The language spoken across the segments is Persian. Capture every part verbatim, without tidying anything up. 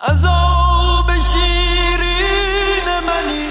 عذاب شیرین منی،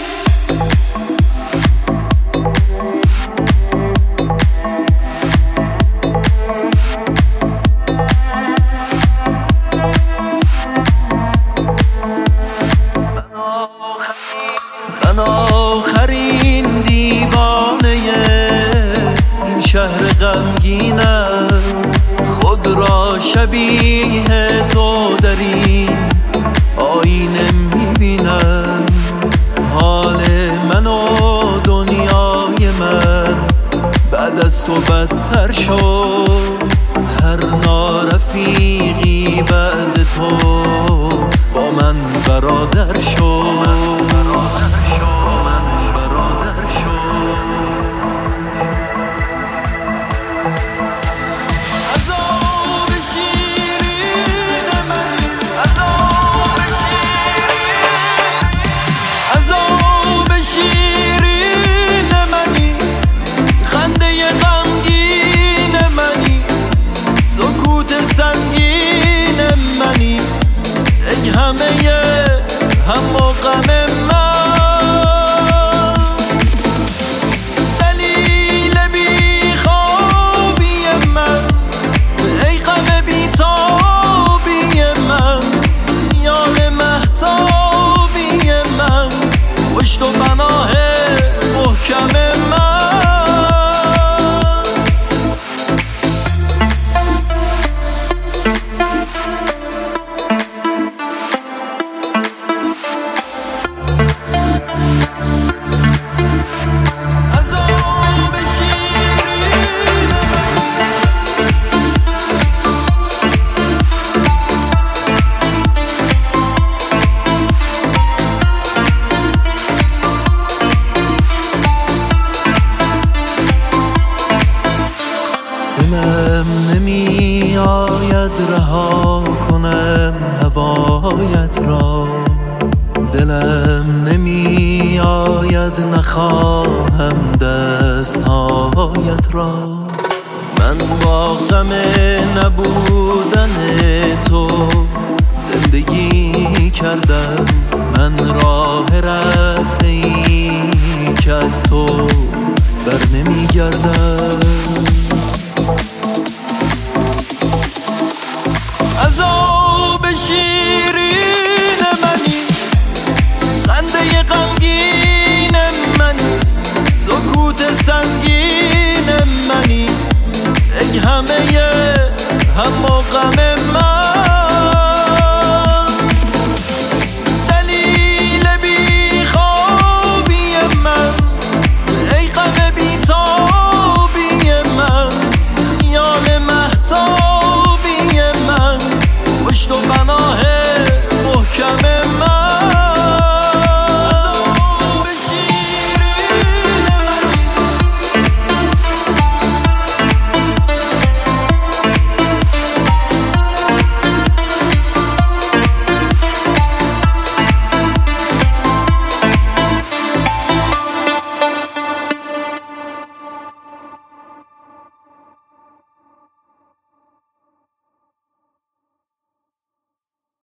من آخرین دیوانه این شهر غمگینم، خود را شبیه تو در این آینه میبینم. حال من و دنیای من بعد از تو بدتر شد، هر نارفیقی بعد تو با من برادر شد. سنگین منی ای همه هم و غم من، دلیل بی خوابی من ای غم بی تابی من، خیال مهتابی من پشت و پناه محکم من. دلم نمی آید رها کنم هوایت را، دلم نمی آید نخواهم دستهایت را. من با غم نبودن تو زندگی کردم، من راه رفته‌ای که از تو بر نمی گردم. عذاب شیرین منی، خنده غمگین منی، سکوت سنگین منی ای همه هم و غم من، دلیل بی خوابی من ای غم بی تابی من، خیال مهتاب